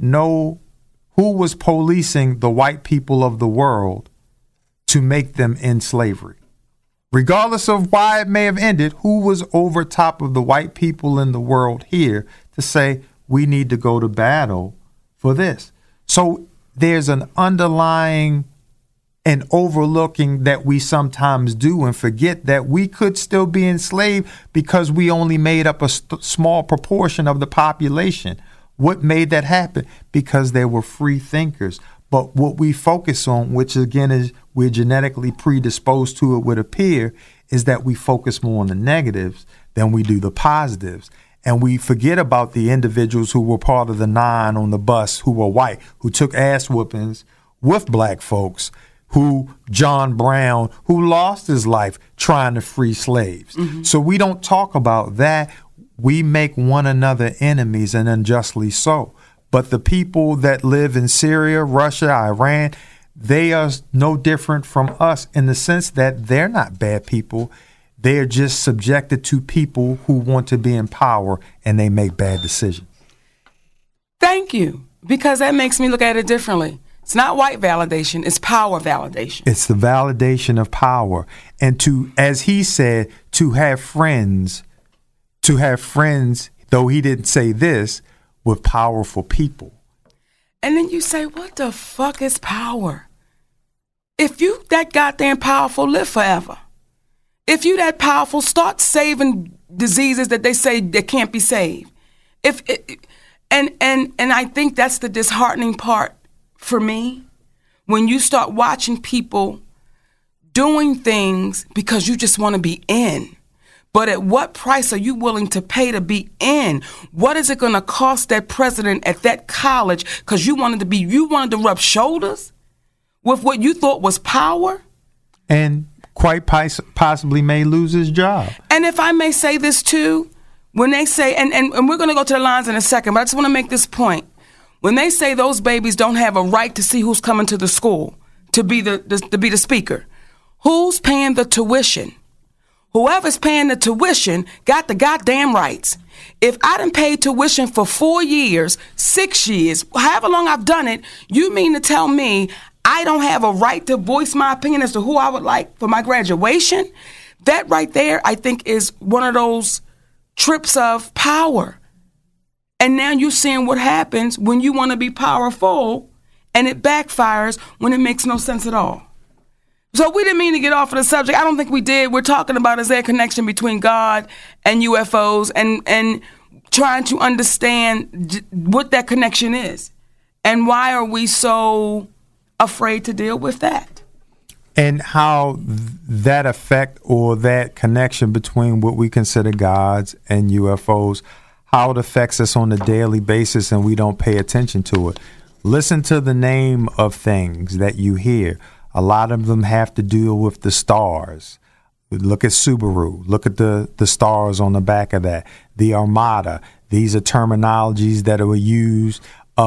who was policing the white people of the world to make them in slavery? Regardless of why it may have ended, who was over top of the white people in the world here to say, we need to go to battle for this? So there's an underlying and overlooking that we sometimes do and forget that we could still be enslaved because we only made up a small proportion of the population. What made that happen? Because there were free thinkers. But what we focus on, which again is we're genetically predisposed to, it would appear, is that we focus more on the negatives than we do the positives. And we forget about the individuals who were part of the nine on the bus who were white, who took ass whoopings with black folks, John Brown, who lost his life trying to free slaves. Mm-hmm. So we don't talk about that. We make one another enemies, and unjustly so. But the people that live in Syria, Russia, Iran, they are no different from us in the sense that they're not bad people. They are just subjected to people who want to be in power, and they make bad decisions. Thank you, because that makes me look at it differently. It's not white validation, it's power validation. It's the validation of power. And to, as he said, to have friends, though he didn't say this, with powerful people. And then you say, what the fuck is power? If you that goddamn powerful, live forever. If you that powerful, start saving diseases that they say that can't be saved. And I think that's the disheartening part for me, when you start watching people doing things because you just want to be in. But at what price are you willing to pay to be in? What is it going to cost that president at that college because you wanted to rub shoulders with what you thought was power? And quite possibly may lose his job. And if I may say this too, when they say, and we're going to go to the lines in a second, but I just want to make this point. When they say those babies don't have a right to see who's coming to the school, to be the speaker, who's paying the tuition? Whoever's paying the tuition got the goddamn rights. If I done paid tuition for 4 years, 6 years, however long I've done it, you mean to tell me I don't have a right to voice my opinion as to who I would like for my graduation? That right there, I think, is one of those trips of power. And now you're seeing what happens when you want to be powerful and it backfires when it makes no sense at all. So we didn't mean to get off of the subject. I don't think we did. We're talking about, is there a connection between God and UFOs and trying to understand what that connection is. And why are we so afraid to deal with that? And how that effect or that connection between what we consider gods and UFOs, how it affects us on a daily basis and we don't pay attention to it. Listen to the name of things that you hear. A lot of them have to deal with the stars. Look at Subaru. Look at the stars on the back of that. The Armada. These are terminologies that are used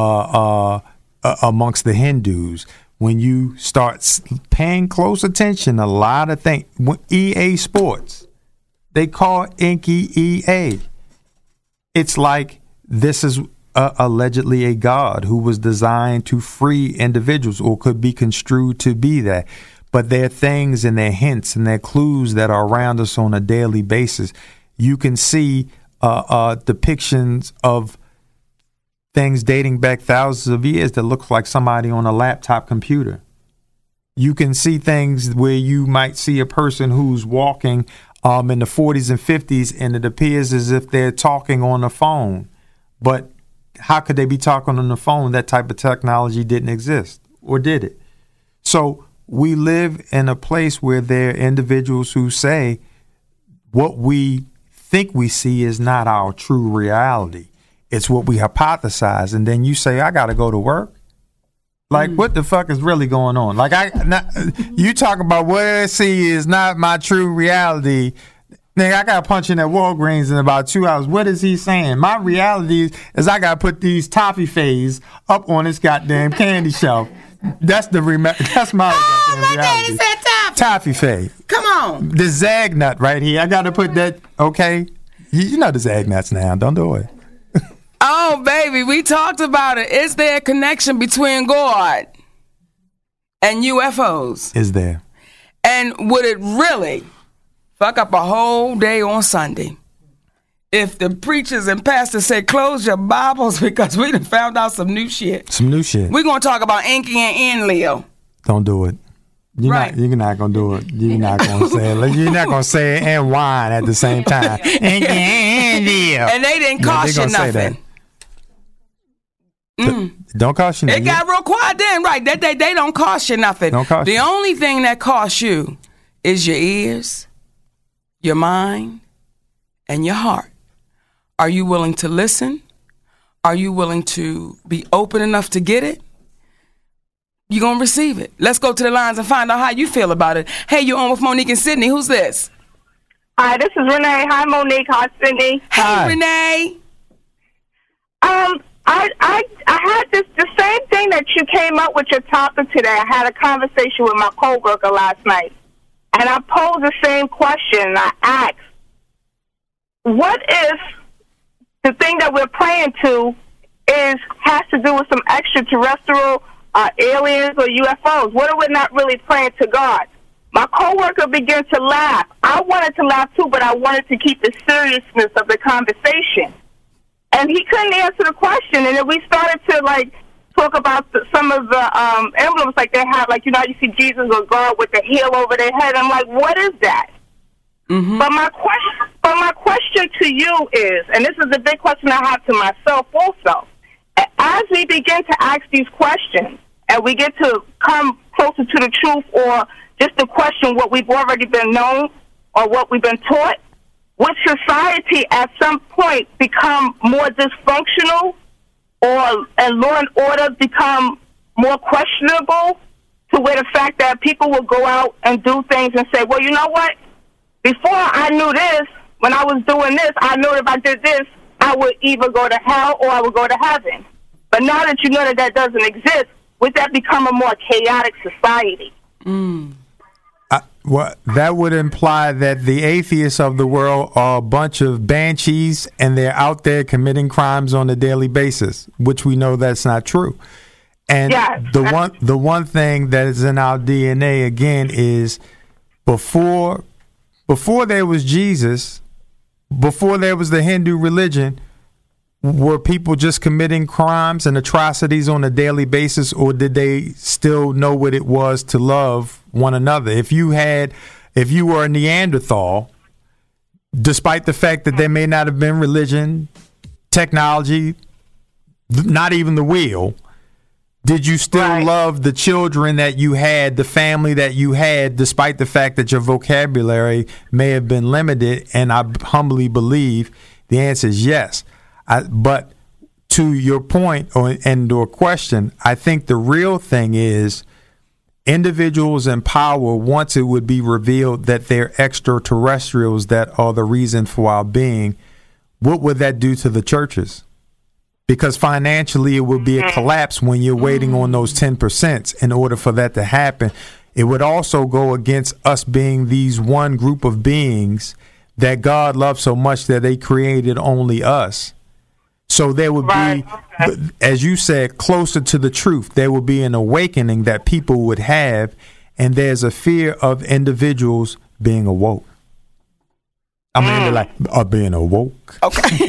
amongst the Hindus. When you start paying close attention, a lot of things. EA Sports, they call Inky EA. It's like this is allegedly a god who was designed to free individuals, or could be construed to be that. But there are things and there are hints and there are clues that are around us on a daily basis. You can see depictions of things dating back thousands of years that looks like somebody on a laptop computer. You can see things where you might see a person who's walking in the 40s and 50s, and it appears as if they're talking on the phone. But how could they be talking on the phone? That type of technology didn't exist, or did it? So we live in a place where there are individuals who say what we think we see is not our true reality. It's what we hypothesize. And then you say, I got to go to work. Like, what the fuck is really going on? Like, you talk about what I see is not my true reality. Nigga, I got to punch in at Walgreens in about 2 hours. What is he saying? My reality is I got to put these toffee fays up on this goddamn candy shelf. That's my my reality. daddy said Toffee fay. Come on. The Zag nut right here. I got to put that, okay? You know the Zag nuts now. Don't do it. Oh, baby, we talked about it. Is there a connection between God and UFOs? Is there? And would it really fuck up a whole day on Sunday if the preachers and pastors say, close your Bibles because we done found out some new shit? Some new shit. We're going to talk about Inky and Enlil. Don't do it. You're not going to do it. You're not going to say it. You're not going to say it and whine at the same time. Inky and Enlil. And they didn't cost you nothing. Don't cost you nothing. It got real quiet then, right? They don't cost you nothing. Don't cost the you. only thing that costs you is your ears, your mind, and your heart. Are you willing to listen? Are you willing to be open enough to get it? You're going to receive it. Let's go to the lines and find out how you feel about it. Hey, you're on with Monique and Sydney. Who's this? Hi, this is Renee. Hi, Monique. Hi, Sydney. Hey, Hi. Renee. I had the same thing that you came up with your topic today. I had a conversation with my coworker last night, and I posed the same question. I asked, what if the thing that we're praying to has to do with some extraterrestrial aliens or UFOs? What if we're not really praying to God? My coworker began to laugh. I wanted to laugh too, but I wanted to keep the seriousness of the conversation. And he couldn't answer the question. And then we started to, talk about some of the emblems like they have. Like, you see Jesus or God with the heel over their head. I'm like, what is that? Mm-hmm. But my question to you is, and this is the big question I have to myself also, as we begin to ask these questions and we get to come closer to the truth or just to question what we've already been known or what we've been taught? Would society at some point become more dysfunctional, and law and order become more questionable, to where the fact that people will go out and do things and say, well, you know what? Before I knew this, when I was doing this, I knew if I did this, I would either go to hell or I would go to heaven. But now that you know that that doesn't exist, would that become a more chaotic society? Well, that would imply that the atheists of the world are a bunch of banshees and they're out there committing crimes on a daily basis, which we know that's not true. And the one thing that is in our DNA, again, is before there was Jesus, before there was the Hindu religion, were people just committing crimes and atrocities on a daily basis, or did they still know what it was to love one another? If you were a Neanderthal, despite the fact that there may not have been religion, technology, not even the wheel, did you still love the children that you had, the family that you had, despite the fact that your vocabulary may have been limited? And I humbly believe the answer is yes. But to your point and to a question, I think the real thing is individuals in power, once it would be revealed that they're extraterrestrials that are the reason for our being, what would that do to the churches? Because financially, it would be a collapse when you're waiting on those 10% in order for that to happen. It would also go against us being these one group of beings that God loved so much that they created only us. So there would be, as you said, closer to the truth. There would be an awakening that people would have, and there's a fear of individuals being awoke. I mean, they're like, being awoke. Okay.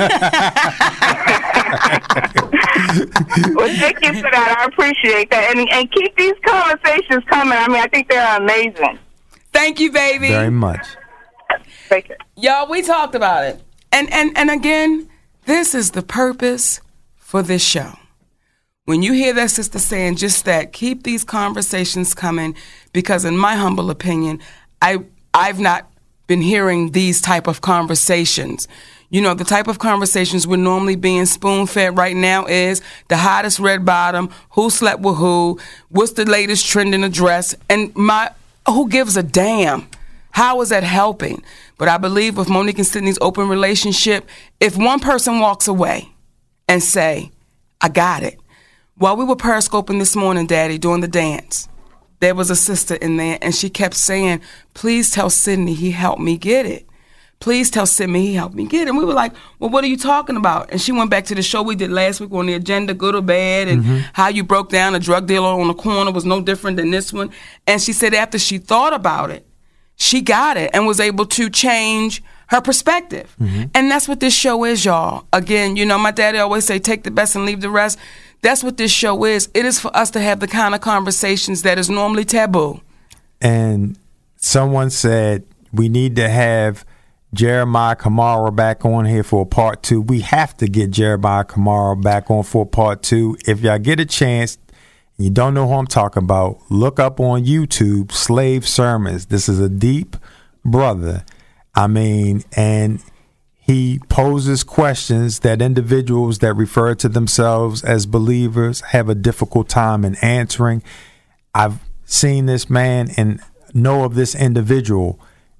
Well, thank you for that. I appreciate that. And keep these conversations coming. I mean, I think they're amazing. Thank you, baby. Very much. Thank you. Y'all, we talked about it. And again, this is the purpose for this show. When you hear that sister saying just that, keep these conversations coming, because in my humble opinion, I've not been hearing these type of conversations. You know, the type of conversations we're normally being spoon-fed right now is the hottest red bottom, who slept with who, what's the latest trend in a dress, and who gives a damn? How is that helping? But I believe with Monique and Sydney's open relationship, if one person walks away and say, I got it. While we were periscoping this morning, Daddy, doing the dance, there was a sister in there, and she kept saying, please tell Sydney he helped me get it. Please tell Sydney he helped me get it. And we were like, well, what are you talking about? And she went back to the show we did last week on the agenda, good or bad, and how you broke down a drug dealer on the corner was no different than this one. And she said after she thought about it, she got it and was able to change her perspective. And that's what this show is, y'all. Again, you know, my daddy always say, take the best and leave the rest. That's what this show is. It is for us to have the kind of conversations that is normally taboo. And someone said we need to have Jeremiah Kamara back on here for a part 2. We have to get Jeremiah Kamara back on for part 2. If y'all get a chance, you don't know who I'm talking about, look up on YouTube, Slave Sermons. This is a deep brother. I mean, and he poses questions that individuals that refer to themselves as believers have a difficult time in answering. I've seen this man and know of this individual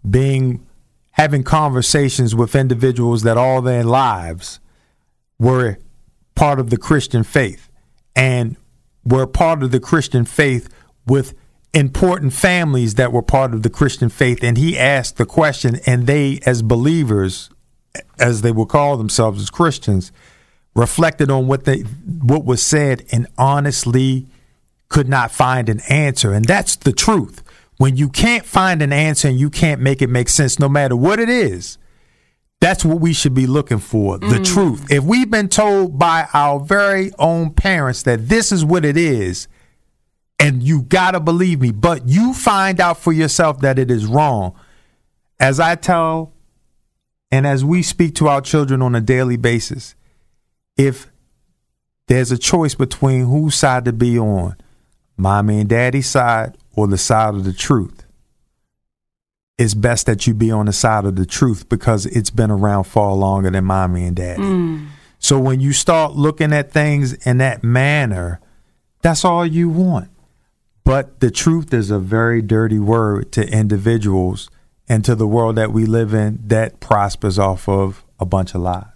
having conversations with individuals that all their lives were part of the Christian faith and were part of the Christian faith with important families that were part of the Christian faith. And he asked the question, and they, as believers, as they would call themselves as Christians, reflected on what was said and honestly could not find an answer. And that's the truth. When you can't find an answer and you can't make it make sense, no matter what it is, that's what we should be looking for, the truth. If we've been told by our very own parents that this is what it is, and you got to believe me, but you find out for yourself that it is wrong. As I tell, and as we speak to our children on a daily basis, if there's a choice between whose side to be on, mommy and daddy's side or the side of the truth, it's best that you be on the side of the truth because it's been around far longer than mommy and daddy. So when you start looking at things in that manner, that's all you want. But the truth is a very dirty word to individuals and to the world that we live in that prospers off of a bunch of lies.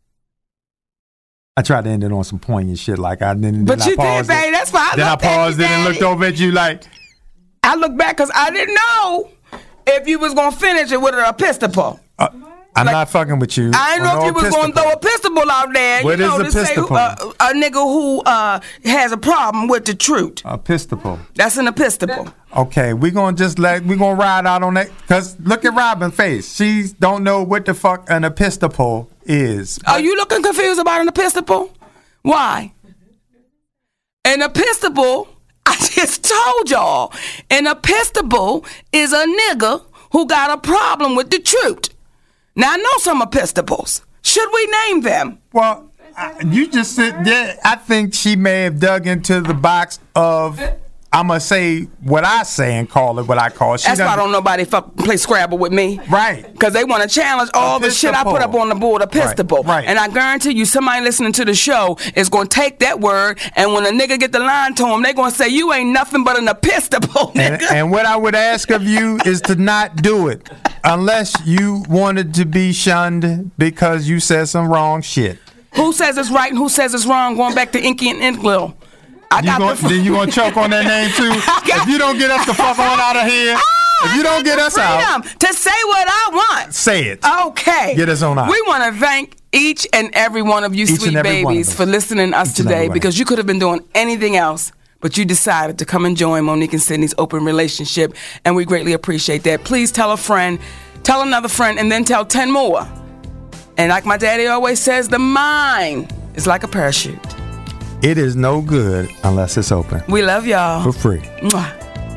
I tried to end it on some poignant shit like I didn't. But you did, babe. That's why Then I paused it and looked over at you like. I looked back because I didn't know if you was going to finish it with an Episcopal. I'm not fucking with you. I didn't know if you was going to throw a Episcopal out there. What is to say a nigga who has a problem with the truth. Episcopal. That's an Episcopal. Okay, we're gonna ride out on that because look at Robin's face. She don't know what the fuck an Episcopal is. Are you looking confused about an Episcopal? Why? An Episcopal, I just told y'all, an Episcopal is a nigga who got a problem with the truth. Now, I know some Episcopals. Should we name them? Well, you just said that. I think she may have dug into the box of, I'm going to say what I say and call it what I call it. That's why don't nobody play Scrabble with me. Right. Because they want to challenge all the shit I put up on the board, Episcopal. Right. And I guarantee you, somebody listening to the show is going to take that word, and when a nigga get the line to him, they going to say, you ain't nothing but an Episcopal, nigga. And what I would ask of you is to not do it unless you wanted to be shunned because you said some wrong shit. Who says it's right and who says it's wrong? Going back to Inky and Inkville. Then you gonna choke on that name too? If you don't get us the fuck on out of here, if you don't get us out, to say what I want, say it. Okay, get us on out. We want to thank each and every one of you, sweet babies, for listening to us today because you could have been doing anything else, but you decided to come and join Monique and Sydney's open relationship, and we greatly appreciate that. Please tell a friend, tell another friend, and then tell 10 more. And like my daddy always says, the mind is like a parachute. It is no good unless it's open. We love y'all. For free. Mwah.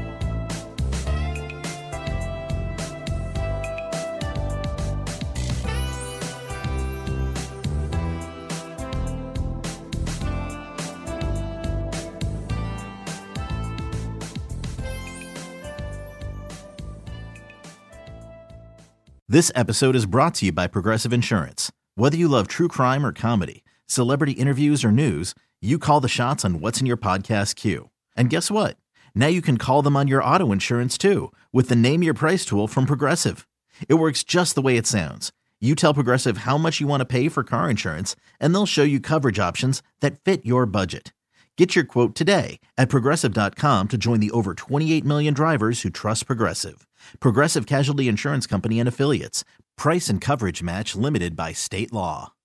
This episode is brought to you by Progressive Insurance. Whether you love true crime or comedy, celebrity interviews or news, you call the shots on what's in your podcast queue. And guess what? Now you can call them on your auto insurance too with the Name Your Price tool from Progressive. It works just the way it sounds. You tell Progressive how much you want to pay for car insurance, and they'll show you coverage options that fit your budget. Get your quote today at Progressive.com to join the over 28 million drivers who trust Progressive. Progressive Casualty Insurance Company and Affiliates. Price and coverage match limited by state law.